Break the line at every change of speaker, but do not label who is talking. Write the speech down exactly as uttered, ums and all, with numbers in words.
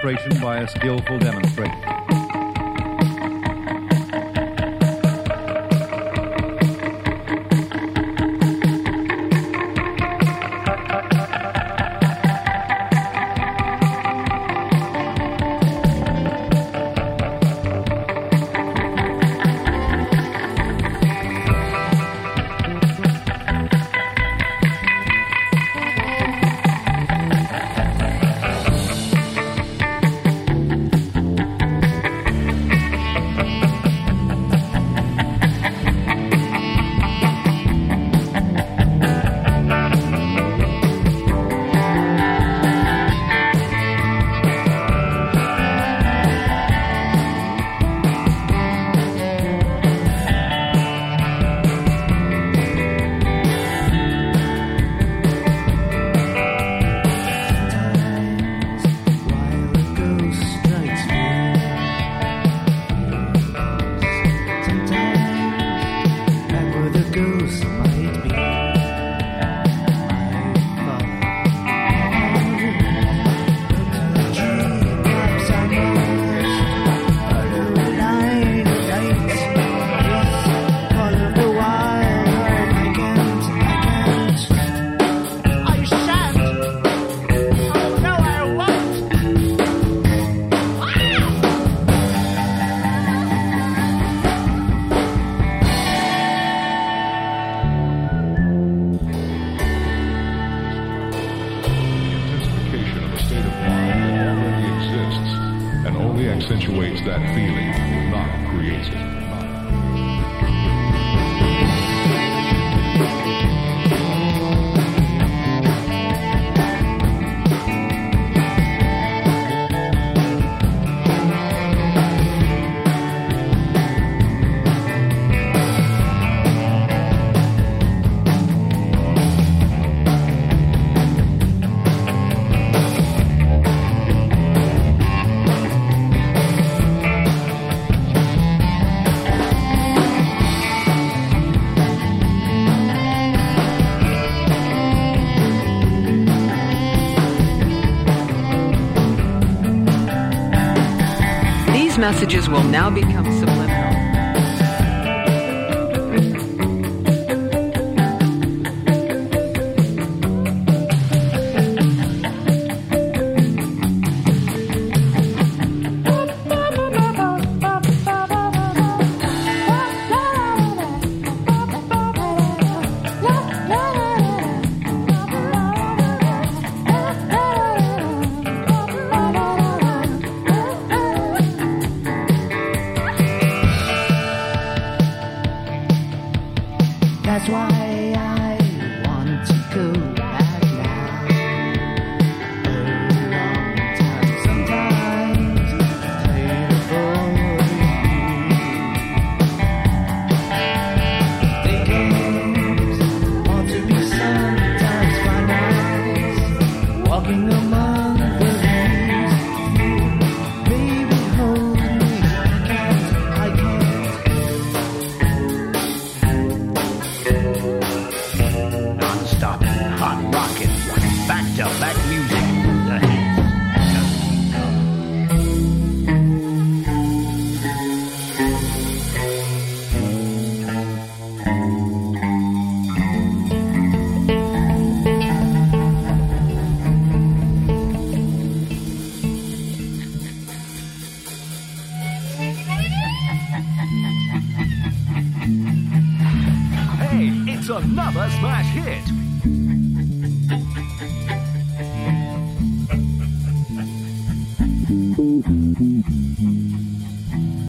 illustration by a skillful demonstrator.
Accentuates that feeling, not creates it.
Messages will now become subliminal.
That's why I want to go back now. A long time, sometimes played for you. They games want to be sometimes find eyes walking among the leaves. Baby, hold me, I can't, I can't.
Non-stop, hot rockin', back-to-back music. The hits just keep coming.
Hey, it's another smash hit.
Thank you.